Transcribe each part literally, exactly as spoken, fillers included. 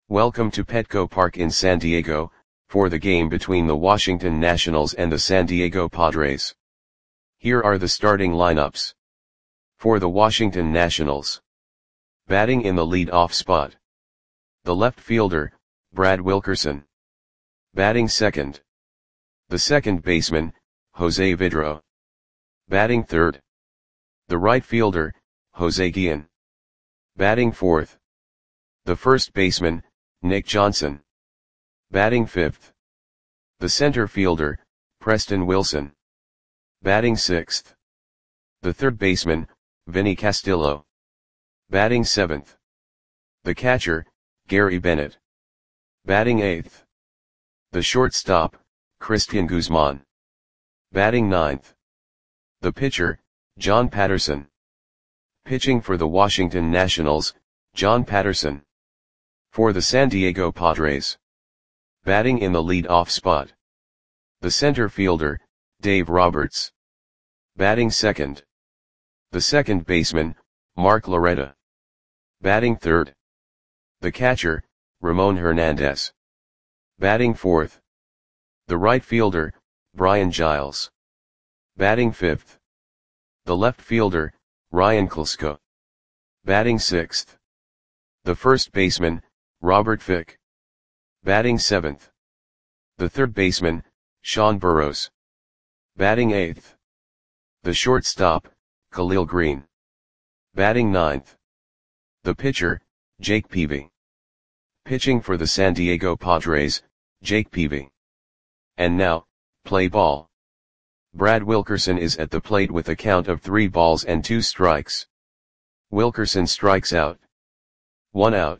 Welcome to Petco Park in San Diego, for the game between the Washington Nationals and the San Diego Padres. Here are the starting lineups. For the Washington Nationals. Batting in the lead-off spot. The left fielder, Brad Wilkerson. Batting second. The second baseman, Jose Vidro. Batting third. The right fielder, Jose Guillen. Batting fourth. The first baseman, Nick Johnson. Batting fifth. The center fielder, Preston Wilson. Batting sixth. The third baseman, Vinny Castillo. Batting seventh. The catcher, Gary Bennett. Batting eighth. The shortstop, Christian Guzman. Batting ninth. The pitcher, John Patterson. Pitching for the Washington Nationals, John Patterson. For the San Diego Padres. Batting in the lead-off spot. The center fielder, Dave Roberts. Batting second. The second baseman, Mark Loretta. Batting third. The catcher, Ramon Hernandez. Batting fourth. The right fielder, Brian Giles. Batting fifth. The left fielder, Ryan Klesko. Batting sixth. The first baseman, Robert Fick. Batting seventh. The third baseman, Sean Burrows. Batting eighth. The shortstop, Khalil Green. Batting ninth. The pitcher, Jake Peavy. Pitching for the San Diego Padres, Jake Peavy. And now, play ball. Brad Wilkerson is at the plate with a count of three balls and two strikes. Wilkerson strikes out. One out.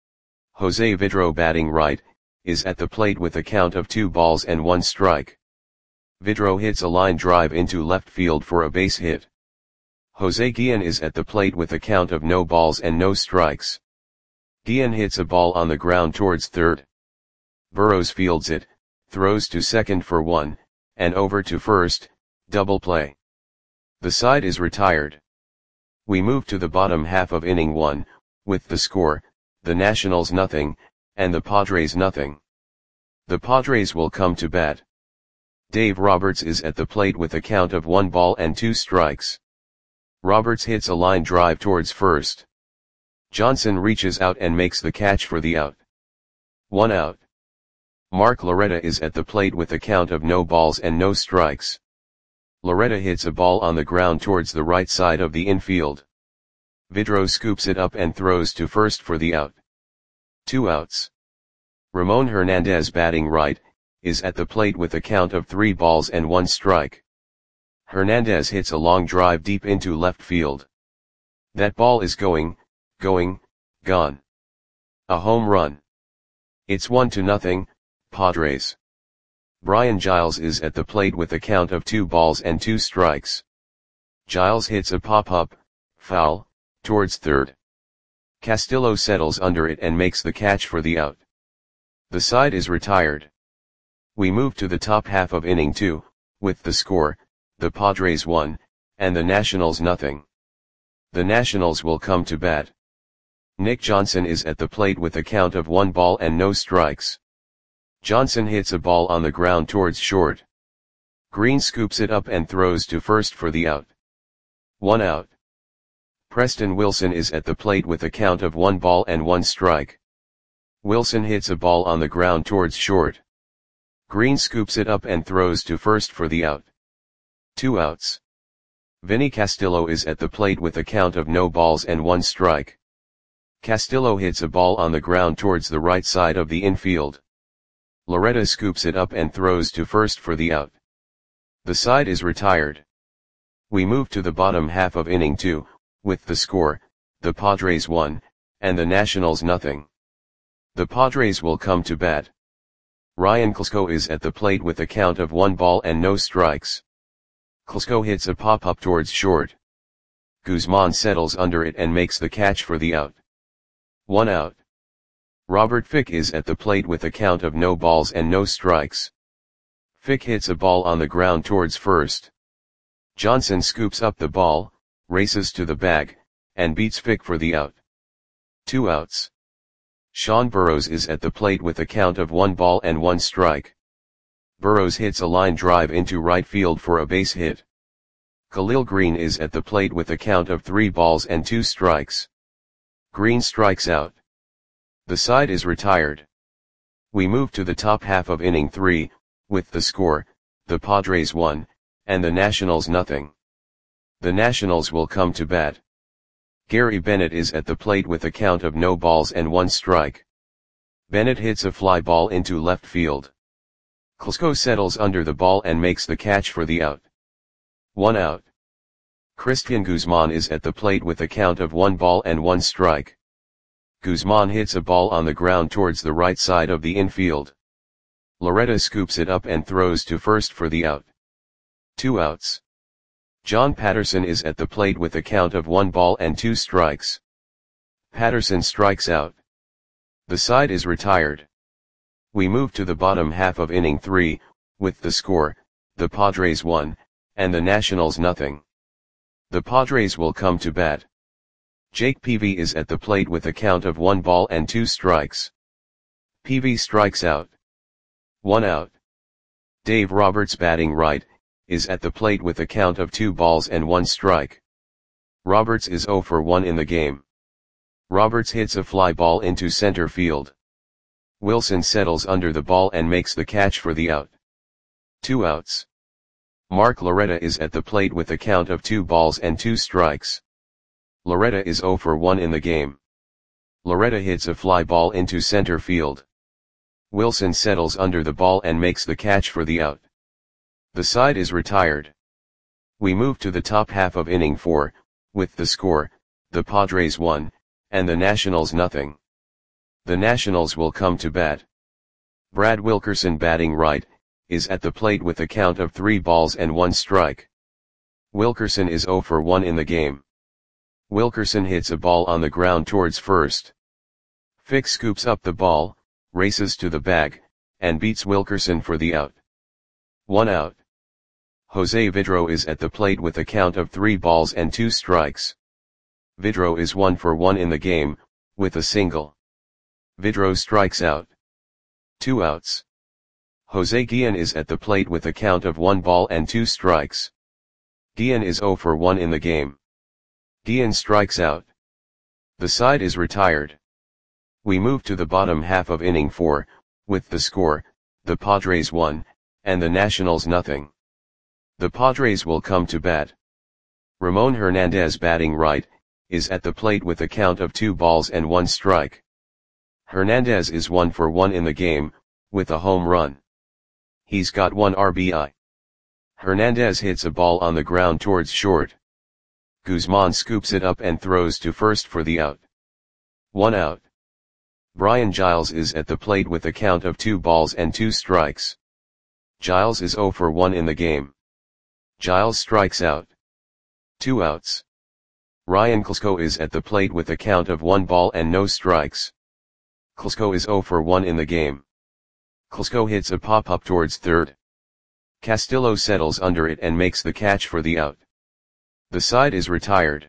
Jose Vidro batting right, is at the plate with a count of two balls and one strike. Vidro hits a line drive into left field for a base hit. Jose Guillen is at the plate with a count of no balls and no strikes. Guillen hits a ball on the ground towards third. Burrows fields it, throws to second for one, and over to first, double play. The side is retired. We move to the bottom half of inning one, with the score, the Nationals nothing, and the Padres nothing. The Padres will come to bat. Dave Roberts is at the plate with a count of one ball and two strikes. Roberts hits a line drive towards first. Johnson reaches out and makes the catch for the out. One out. Mark Loretta is at the plate with a count of no balls and no strikes. Loretta hits a ball on the ground towards the right side of the infield. Vidro scoops it up and throws to first for the out. Two outs. Ramon Hernandez batting right, is at the plate with a count of three balls and one strike. Hernandez hits a long drive deep into left field. That ball is going, going, gone. A home run. It's one to nothing, Padres. Brian Giles is at the plate with a count of two balls and two strikes. Giles hits a pop-up, foul, towards third. Castillo settles under it and makes the catch for the out. The side is retired. We move to the top half of inning two, with the score, the Padres one, and the Nationals nothing. The Nationals will come to bat. Nick Johnson is at the plate with a count of one ball and no strikes. Johnson hits a ball on the ground towards short. Green scoops it up and throws to first for the out. One out. Preston Wilson is at the plate with a count of one ball and one strike. Wilson hits a ball on the ground towards short. Green scoops it up and throws to first for the out. Two outs. Vinny Castillo is at the plate with a count of no balls and one strike. Castillo hits a ball on the ground towards the right side of the infield. Loretta scoops it up and throws to first for the out. The side is retired. We move to the bottom half of inning two, with the score, the Padres one, and the Nationals nothing. The Padres will come to bat. Ryan Klesko is at the plate with a count of one ball and no strikes. Klesko hits a pop-up towards short. Guzman settles under it and makes the catch for the out. One out. Robert Fick is at the plate with a count of no balls and no strikes. Fick hits a ball on the ground towards first. Johnson scoops up the ball, races to the bag, and beats Fick for the out. Two outs. Sean Burrows is at the plate with a count of one ball and one strike. Burrows hits a line drive into right field for a base hit. Khalil Green is at the plate with a count of three balls and two strikes. Green strikes out. The side is retired. We move to the top half of inning three, with the score, the Padres one, and the Nationals nothing. The Nationals will come to bat. Gary Bennett is at the plate with a count of no balls and one strike. Bennett hits a fly ball into left field. Klesko settles under the ball and makes the catch for the out. One out. Christian Guzman is at the plate with a count of one ball and one strike. Guzman hits a ball on the ground towards the right side of the infield. Loretta scoops it up and throws to first for the out. Two outs. John Patterson is at the plate with a count of one ball and two strikes. Patterson strikes out. The side is retired. We move to the bottom half of inning three, with the score, the Padres one, and the Nationals nothing. The Padres will come to bat. Jake Peavy is at the plate with a count of one ball and two strikes. Peavy strikes out. One out. Dave Roberts, batting right, is at the plate with a count of two balls and one strike. Roberts is oh for one in the game. Roberts hits a fly ball into center field. Wilson settles under the ball and makes the catch for the out. Two outs. Mark Loretta is at the plate with a count of two balls and two strikes. Loretta is oh for one in the game. Loretta hits a fly ball into center field. Wilson settles under the ball and makes the catch for the out. The side is retired. We move to the top half of inning four, with the score, the Padres one, and the Nationals nothing. The Nationals will come to bat. Brad Wilkerson, batting right, is at the plate with a count of three balls and one strike. Wilkerson is oh for one in the game. Wilkerson hits a ball on the ground towards first. Fick scoops up the ball, races to the bag, and beats Wilkerson for the out. One out. Jose Vidro is at the plate with a count of three balls and two strikes. Vidro is one for one in the game, with a single. Vidro strikes out. Two outs. Jose Guillen is at the plate with a count of one ball and two strikes. Guillen is oh for one in the game. Guillen strikes out. The side is retired. We move to the bottom half of inning four, with the score, the Padres one, and the Nationals nothing. The Padres will come to bat. Ramon Hernandez, batting right, is at the plate with a count of two balls and one strike. Hernandez is one for one in the game, with a home run. He's got one R B I. Hernandez hits a ball on the ground towards short. Guzman scoops it up and throws to first for the out. One out. Brian Giles is at the plate with a count of two balls and two strikes. Giles is oh for one in the game. Giles strikes out. Two outs. Ryan Klesko is at the plate with a count of one ball and no strikes. Klesko is oh for one in the game. Klesko hits a pop-up towards third. Castillo settles under it and makes the catch for the out. The side is retired.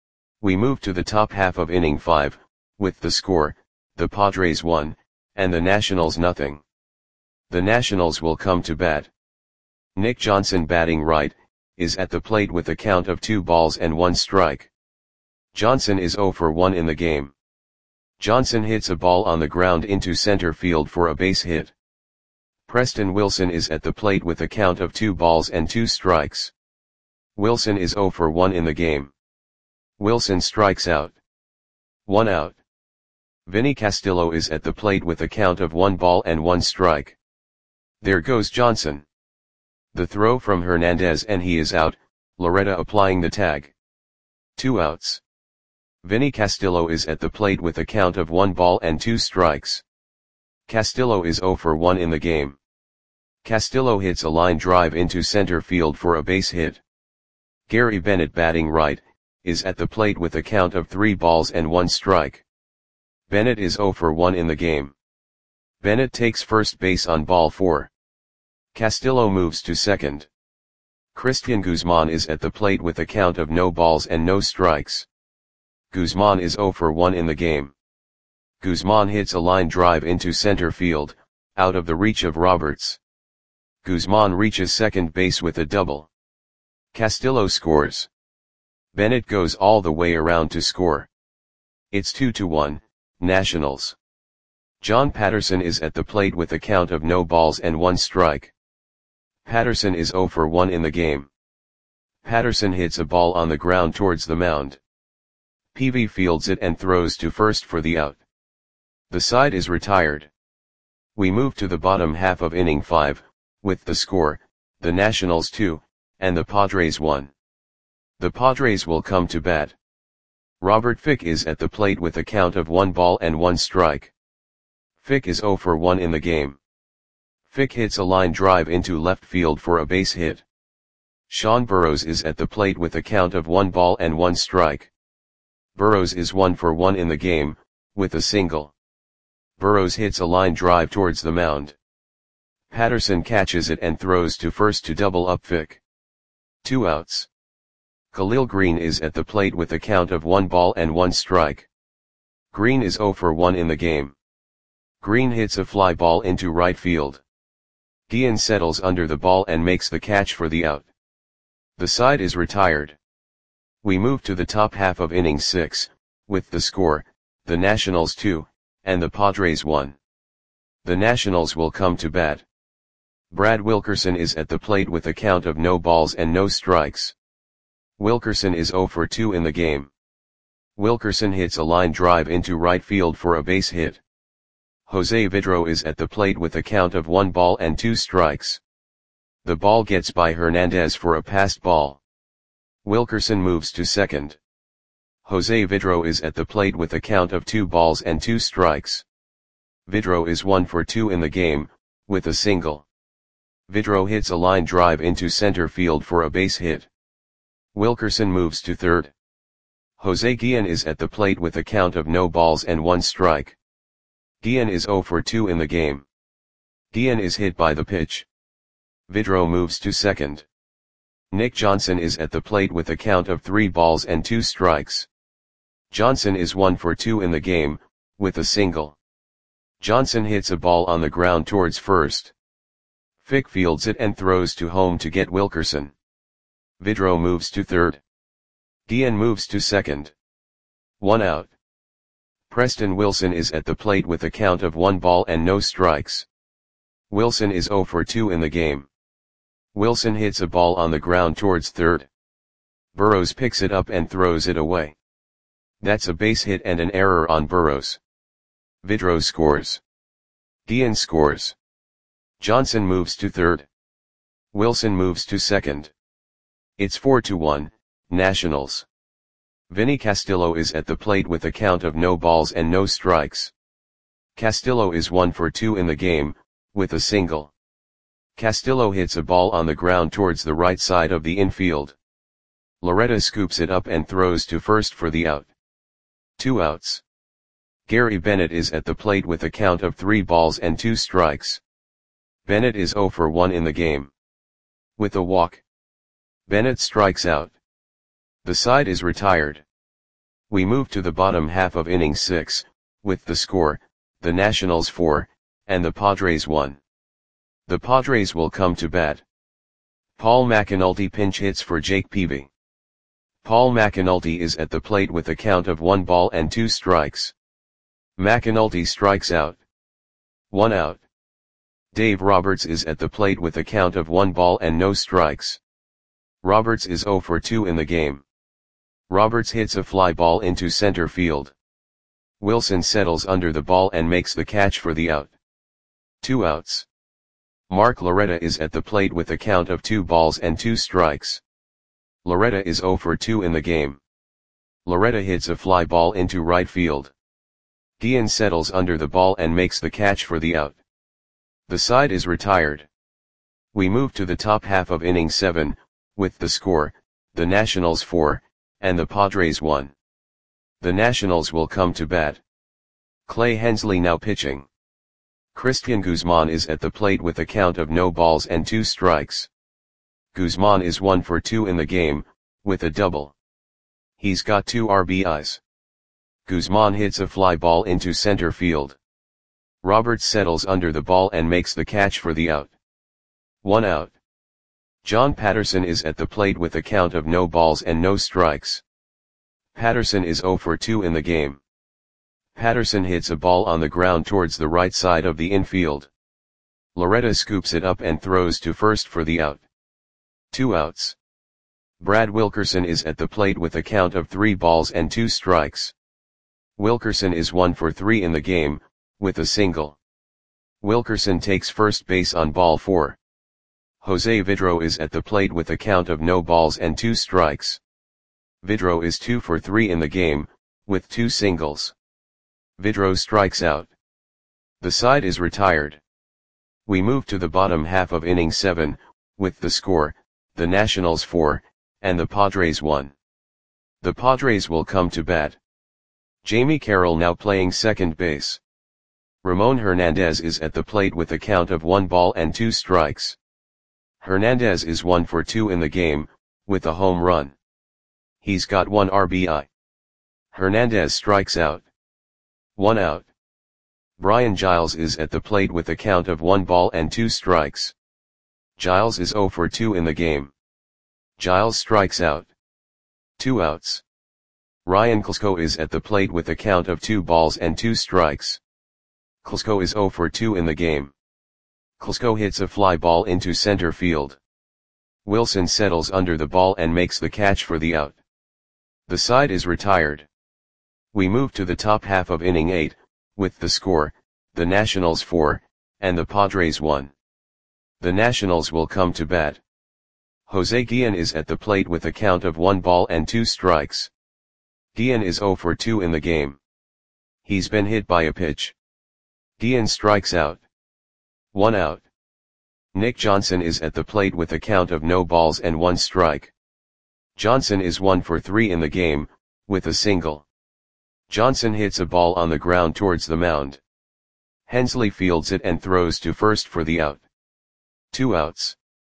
We move to the top half of inning five, with the score, the Padres one, and the Nationals nothing. The Nationals will come to bat. Nick Johnson, batting right, is at the plate with a count of two balls and one strike. Johnson is oh for one in the game. Johnson hits a ball on the ground into center field for a base hit. Preston Wilson is at the plate with a count of two balls and two strikes. Wilson is oh for one in the game. Wilson strikes out. One out. Vinny Castillo is at the plate with a count of one ball and one strike. There goes Johnson. The throw from Hernandez and he is out, Loretta applying the tag. Two outs. Vinny Castillo is at the plate with a count of one ball and two strikes. Castillo is oh for one in the game. Castillo hits a line drive into center field for a base hit. Gary Bennett, batting right, is at the plate with a count of three balls and one strike. Bennett is oh for one in the game. Bennett takes first base on ball four. Castillo moves to second. Christian Guzman is at the plate with a count of no balls and no strikes. Guzman is oh for one in the game. Guzman hits a line drive into center field, out of the reach of Roberts. Guzman reaches second base with a double. Castillo scores. Bennett goes all the way around to score. It's two to one, Nationals. John Patterson is at the plate with a count of no balls and one strike. Patterson is oh for one in the game. Patterson hits a ball on the ground towards the mound. Peavy fields it and throws to first for the out. The side is retired. We move to the bottom half of inning five, with the score, the Nationals two, and the Padres one. The Padres will come to bat. Robert Fick is at the plate with a count of one ball and one strike. Fick is oh for one in the game. Fick hits a line drive into left field for a base hit. Sean Burrows is at the plate with a count of one ball and one strike. Burrows is one for one in the game, with a single. Burrows hits a line drive towards the mound. Patterson catches it and throws to first to double up Fick. Two outs. Khalil Green is at the plate with a count of one ball and one strike. Green is oh for one in the game. Green hits a fly ball into right field. Guillen settles under the ball and makes the catch for the out. The side is retired. We move to the top half of inning six, with the score, the Nationals two, and the Padres one. The Nationals will come to bat. Brad Wilkerson is at the plate with a count of no balls and no strikes. Wilkerson is oh for two in the game. Wilkerson hits a line drive into right field for a base hit. Jose Vidro is at the plate with a count of one ball and two strikes. The ball gets by Hernandez for a passed ball. Wilkerson moves to second. Jose Vidro is at the plate with a count of two balls and two strikes. Vidro is one for two in the game, with a single. Vidro hits a line drive into center field for a base hit. Wilkerson moves to third. Jose Guillen is at the plate with a count of no balls and one strike. Guillen is oh for two in the game. Guillen is hit by the pitch. Vidro moves to second. Nick Johnson is at the plate with a count of three balls and two strikes. Johnson is one for two in the game, with a single. Johnson hits a ball on the ground towards first. Fick fields it and throws to home to get Wilkerson. Vidro moves to third. Guillen moves to second. One out. Preston Wilson is at the plate with a count of one ball and no strikes. Wilson is oh for two in the game. Wilson hits a ball on the ground towards third. Burrows picks it up and throws it away. That's a base hit and an error on Burrows. Vidro scores. Guillen scores. Johnson moves to third. Wilson moves to second. It's four to one, Nationals. Vinny Castillo is at the plate with a count of no balls and no strikes. Castillo is one for two in the game, with a single. Castillo hits a ball on the ground towards the right side of the infield. Loretta scoops it up and throws to first for the out. Two outs. Gary Bennett is at the plate with a count of three balls and two strikes. Bennett is oh for one in the game. With a walk. Bennett strikes out. The side is retired. We move to the bottom half of inning six, with the score, the Nationals four, and the Padres one. The Padres will come to bat. Paul McAnulty pinch hits for Jake Peavy. Paul McAnulty is at the plate with a count of one ball and two strikes. McAnulty strikes out. One out. Dave Roberts is at the plate with a count of one ball and no strikes. Roberts is oh for two in the game. Roberts hits a fly ball into center field. Wilson settles under the ball and makes the catch for the out. Two outs. Mark Loretta is at the plate with a count of two balls and two strikes. Loretta is oh for two in the game. Loretta hits a fly ball into right field. Guillen settles under the ball and makes the catch for the out. The side is retired. We move to the top half of inning seven, with the score, the Nationals four, and the Padres one. The Nationals will come to bat. Clay Hensley now pitching. Christian Guzman is at the plate with a count of no balls and two strikes. Guzman is one for two in the game, with a double. He's got two R B Is. Guzman hits a fly ball into center field. Roberts settles under the ball and makes the catch for the out. One out. John Patterson is at the plate with a count of no balls and no strikes. Patterson is zero for two in the game. Patterson hits a ball on the ground towards the right side of the infield. Loretta scoops it up and throws to first for the out. Two outs. Brad Wilkerson is at the plate with a count of three balls and two strikes. Wilkerson is one for three in the game, with a single. Wilkerson takes first base on ball four. Jose Vidro is at the plate with a count of no balls and two strikes. Vidro is two for three in the game, with two singles. Vidro strikes out. The side is retired. We move to the bottom half of inning seven, with the score, the Nationals four, and the Padres one. The Padres will come to bat. Jamie Carroll now playing second base. Ramon Hernandez is at the plate with a count of one ball and two strikes. Hernandez is one for two in the game, with a home run. He's got one R B I. Hernandez strikes out. One out. Brian Giles is at the plate with a count of one ball and two strikes. Giles is zero for two in the game. Giles strikes out. Two outs. Ryan Klesko is at the plate with a count of two balls and two strikes. Klesko is zero for two in the game. Klesko hits a fly ball into center field. Wilson settles under the ball and makes the catch for the out. The side is retired. We move to the top half of inning eight, with the score, the Nationals four, and the Padres one. The Nationals will come to bat. Jose Guillen is at the plate with a count of one ball and two strikes. Guillen is zero for two in the game. He's been hit by a pitch. Guillen strikes out. One out. Nick Johnson is at the plate with a count of no balls and one strike. Johnson is one for three in the game, with a single. Johnson hits a ball on the ground towards the mound. Hensley fields it and throws to first for the out. Two outs.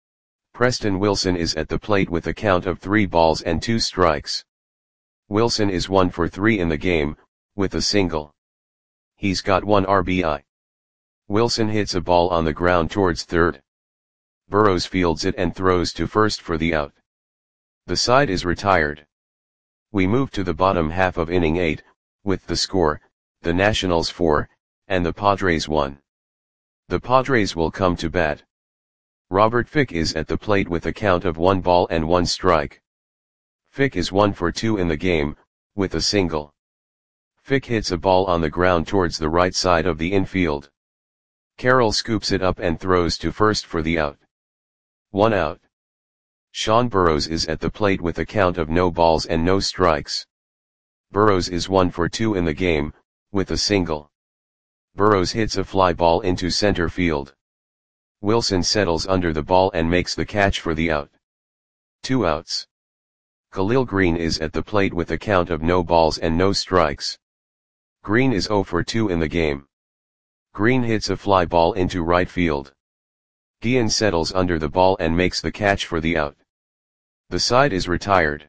Preston Wilson is at the plate with a count of three balls and two strikes. Wilson is one for three in the game, with a single. He's got one R B I. Wilson hits a ball on the ground towards third. Burrows fields it and throws to first for the out. The side is retired. We move to the bottom half of inning eight, with the score, the Nationals four, and the Padres one. The Padres will come to bat. Robert Fick is at the plate with a count of one ball and one strike. Fick is one for two in the game, with a single. Fick hits a ball on the ground towards the right side of the infield. Carroll scoops it up and throws to first for the out. One out. Sean Burrows is at the plate with a count of no balls and no strikes. Burrows is one for two in the game, with a single. Burrows hits a fly ball into center field. Wilson settles under the ball and makes the catch for the out. Two outs. Khalil Green is at the plate with a count of no balls and no strikes. Green is zero for two in the game. Green hits a fly ball into right field. Guillen settles under the ball and makes the catch for the out. The side is retired.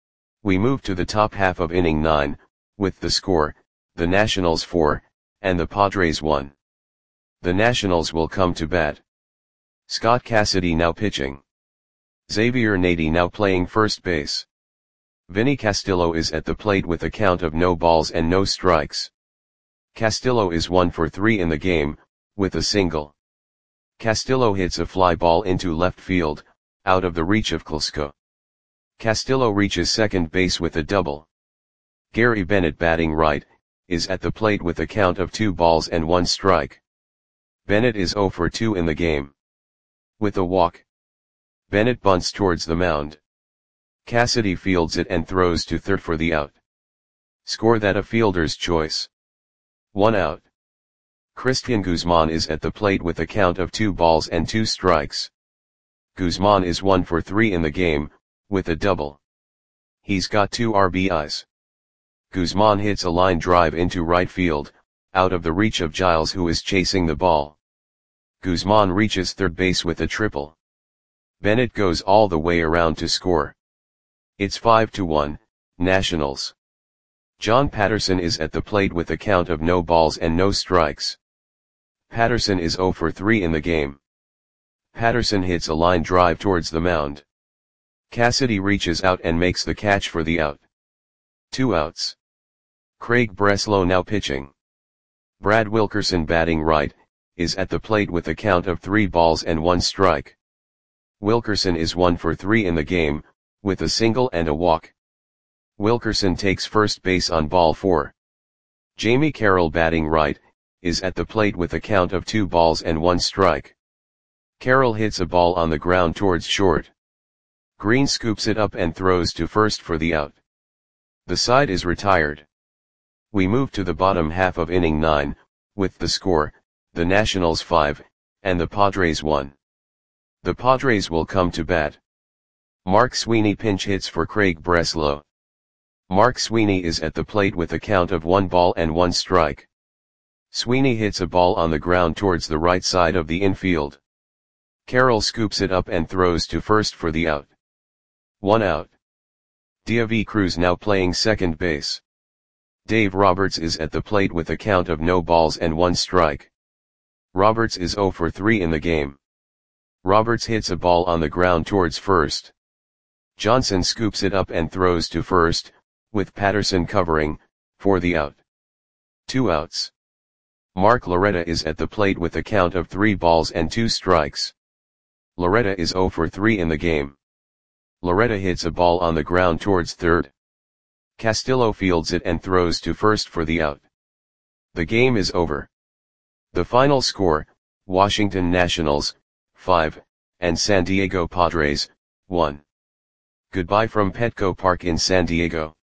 We move to the top half of inning nine, with the score, the Nationals four, and the Padres one. The Nationals will come to bat. Scott Cassidy now pitching. Xavier Nady now playing first base. Vinny Castillo is at the plate with a count of no balls and no strikes. Castillo is one for three in the game, with a single. Castillo hits a fly ball into left field, out of the reach of Klesko. Castillo reaches second base with a double. Gary Bennett batting right, is at the plate with a count of two balls and one strike. Bennett is zero for two in the game. With a walk. Bennett bunts towards the mound. Cassidy fields it and throws to third for the out. Score that a fielder's choice. One out. Christian Guzman is at the plate with a count of two balls and two strikes. Guzman is one for three in the game, with a double. He's got two R B Is. Guzman hits a line drive into right field, out of the reach of Giles who is chasing the ball. Guzman reaches third base with a triple. Bennett goes all the way around to score. It's five to one, Nationals. John Patterson is at the plate with a count of no balls and no strikes. Patterson is zero for three in the game. Patterson hits a line drive towards the mound. Cassidy reaches out and makes the catch for the out. Two outs. Craig Breslow now pitching. Brad Wilkerson batting right, is at the plate with a count of three balls and one strike. Wilkerson is one for three in the game, with a single and a walk. Wilkerson takes first base on ball four. Jamie Carroll batting right, is at the plate with a count of two balls and one strike. Carroll hits a ball on the ground towards short. Green scoops it up and throws to first for the out. The side is retired. We move to the bottom half of inning nine, with the score, the Nationals five, and the Padres one. The Padres will come to bat. Mark Sweeney pinch hits for Craig Breslow. Mark Sweeney is at the plate with a count of one ball and one strike. Sweeney hits a ball on the ground towards the right side of the infield. Carroll scoops it up and throws to first for the out. One out. Deivi Cruz now playing second base. Dave Roberts is at the plate with a count of no balls and one strike. Roberts is zero for three in the game. Roberts hits a ball on the ground towards first. Johnson scoops it up and throws to first, with Patterson covering, for the out. Two outs. Mark Loretta is at the plate with a count of three balls and two strikes. Loretta is zero for three in the game. Loretta hits a ball on the ground towards third. Castillo fields it and throws to first for the out. The game is over. The final score, Washington Nationals, five, and San Diego Padres, one. Goodbye from Petco Park in San Diego.